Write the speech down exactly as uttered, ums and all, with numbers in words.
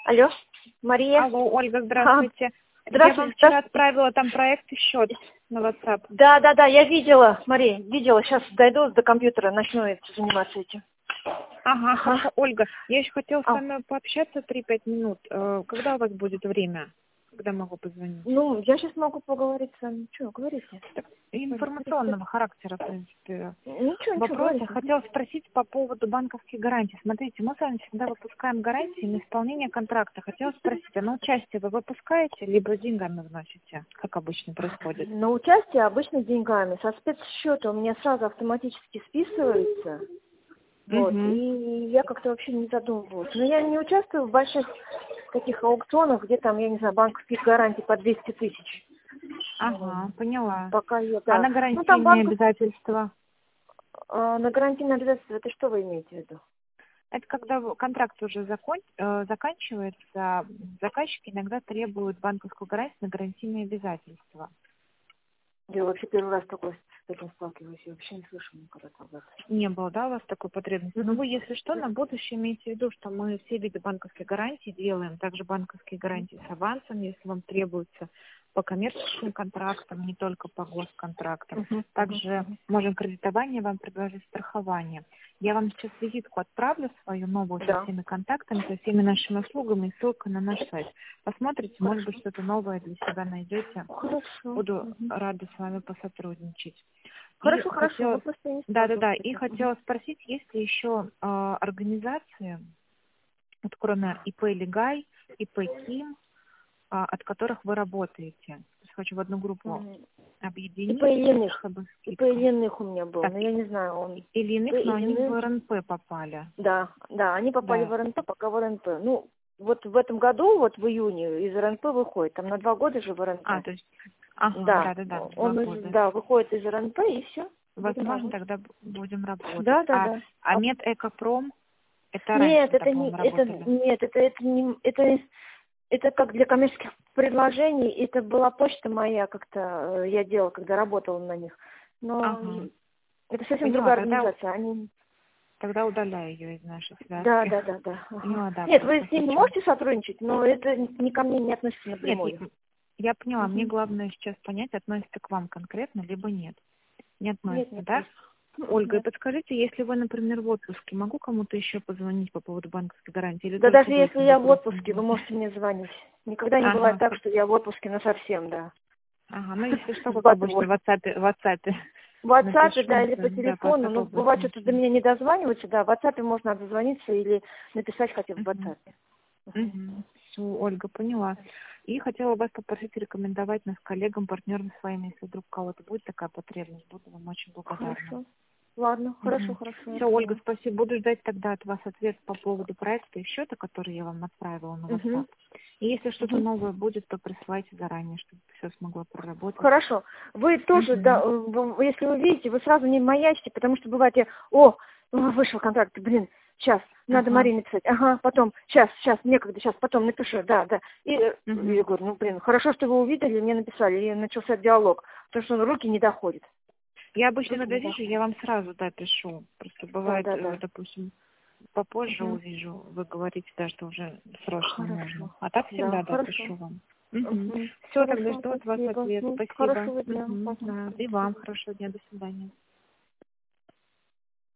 Алло, Мария. Алло, Ольга, здравствуйте. А, здравствуйте. Я вам вчера отправила там проект и счет на WhatsApp. Да, да, да, я видела, Мария, видела. Сейчас дойду до компьютера, начну это, заниматься этим. Ага, хорошо. Ольга, я еще хотела с А. вами пообщаться три-пять минут. Э, Когда у вас будет время? Когда могу позвонить? Ну, я сейчас могу поговорить с вами. Что, говорите? Так, информационного характера, в принципе. Ничего, ничего, Вопрос я говорите. хотела спросить по поводу банковских гарантий. Смотрите, мы с вами всегда выпускаем гарантии на исполнение контракта. Хотела спросить, а на участие вы выпускаете, либо деньгами вносите? Как обычно происходит? На участие обычно деньгами. Со спецсчета у меня сразу автоматически списывается. Вот. Угу. И я как-то вообще не задумывалась. Но я не участвую в больших таких аукционах, где там, я не знаю, банковских гарантий по двести тысяч. Ага, поняла. Пока я, да. А на Ну, гарантийные там банк... обязательства? а, на гарантийные обязательства, это что вы имеете в виду? Это когда в- контракт уже закон, э, заканчивается, заказчики иногда требуют банковскую гарантию на гарантийные обязательства. Я вообще первый раз такой с таким сталкиваюсь. Я вообще не слышала никогда об этом. Не было, да, у вас такой потребности? Мгм. Ну, вы, если что, на будущее имейте в виду, что мы все виды банковских гарантий делаем, также банковские гарантии с авансом, если вам требуется, по коммерческим контрактам, не только по госконтрактам. Мгм. Также можем кредитование вам предложить, страхование. Я вам сейчас визитку отправлю свою новую со Да. всеми контактами, со всеми нашими услугами и ссылка на наш сайт. Посмотрите, может быть, что-то новое для себя найдете. Хорошо. Буду Мгм. рада с вами посотрудничать. И Хорошо, хорошо. хотела, Вы просто не да, да, да, сталкивались с и этим. хотела спросить, есть ли еще э, организации, вот кроме ИП Легай, ИП Ким, а, от которых вы работаете? То есть хочу в одну группу Мгм. объединить, И по Ильиных. чтобы И по скидка. Ильиных у меня был. Так, Но я не знаю, он... или По иных, но они в Ильиных. РНП попали. Да, да, они попали Да. в РНП, пока в РНП. Ну, вот в этом году, вот в июне, из РНП выходит. Там на два года же в РНП. А, то есть, ага, Да, да, да, да, два он, из- года. да, выходит из РНП, и все. Будем Возможно, работать. тогда б- будем работать. Да, да, А, да. а А Медэкопром, это раньше нет, вы это так, не, по-моему, это работали. нет, это это не, это это как для коммерческих предложений. Это была почта моя, как-то э, я делала, когда работала на них. Но Ага, это совсем поняла, другая тогда, организация. Они, тогда удаляю ее из нашей да, связки. да, да, да. Ага. Поняла, да, Нет, вы просто с ними хочу. можете сотрудничать, но это ни ко мне не относится Нет, напрямую. я я поняла, мне Мгм. главное сейчас понять, относится к вам конкретно, либо нет. Не Нет, относится, нет, да? нет. М, Ольга, и нет. подскажите, если вы, например, в отпуске, могу кому-то еще позвонить по поводу банковской гарантии или Да только даже вы если этим я в вопросом отпуске, вы будете? можете мне звонить. Никогда не бывает Ага, так, х- что я в отпуске на совсем, да. ага, ну если что, как обычно, Сбатываю. в WhatsApp, в WhatsApp В WhatsApp, да, напишу, или по да, по телефону. WhatsApp Ну, бывает, обычно что до все. меня не дозваниваются, да, в WhatsApp можно дозвониться или написать хотя бы в Угу. WhatsApp. Мгм. Угу. Все, Ольга, поняла. И хотела вас попросить рекомендовать нас коллегам, партнерам своим, если вдруг у кого-то будет такая потребность, буду вам очень благодарна. Хорошо. Ладно, хорошо, Угу. хорошо, я Все, Ольга, поняла. спасибо. Буду ждать тогда от вас ответ по поводу проекта и счета, который я вам отправила на WhatsApp. Угу. И если что-то Угу. новое будет, то присылайте заранее, чтобы все смогла проработать. Хорошо. Вы тоже, да, Угу. э, вы- если вы видите, вы сразу не маячите, потому что бывает, я, о, о, вышел контракт, блин, сейчас, надо Ага. Марине написать, ага, потом, сейчас, сейчас, некогда, сейчас, потом напишу, да, да. И э, Угу. я говорю, ну, блин, хорошо, что вы увидели, мне написали, и начался диалог, потому что руки не доходят. Я обычно, Руки когда не вижу, доходят. я вам сразу, да, пишу. Просто Да, бывает, да, э, да. допустим, попозже Угу. увижу, вы говорите, да, что уже срочно нужно. Хорошо. А так Да, всегда, да, хорошо. пишу вам. Угу. Угу. Все, тогда Хорошо, жду от вас спасибо. ответ. Ну, Спасибо. хорошего дня. Угу. Ага. Да. И вам хорошего дня. До свидания.